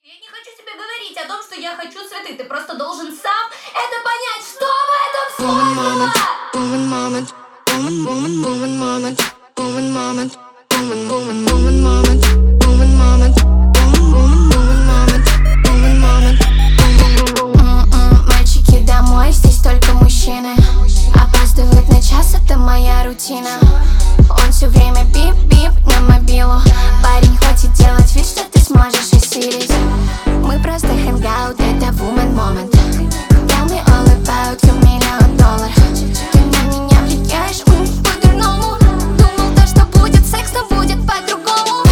Я не хочу тебе говорить о том, что я хочу цветы. Ты просто должен сам это понять, что в этом сложного. Мальчики, домой, здесь только мужчины. Опаздывает на час, это моя рутина. Он все время бип-бип на мобилу. Парень, хватит делать вид, что ты сможешь усилить. Мы просто хэнгаут, это woman moment. Tell me all about your $1 million. Ты на меня влияешь, по-дурному. Думал, то, что будет секс, но будет по-другому.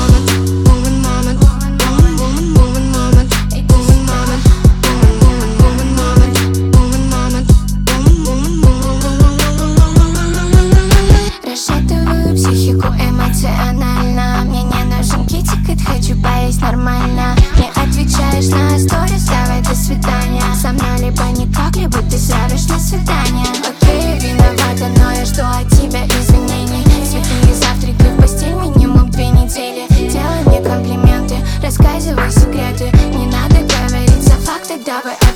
Расшатываю психику эмоционально. Мне не нужен китикет, хочу поесть нормально. Не отвечаешь на сторис, давай до свидания. Со мной либо никак, либо ты зовешь на свидание. Окей, виновата, но я жду от тебя извинений. Цветные завтраки в постель минимум 2 недели. Делай мне комплименты, рассказывай секреты. Не надо говорить за факты, давай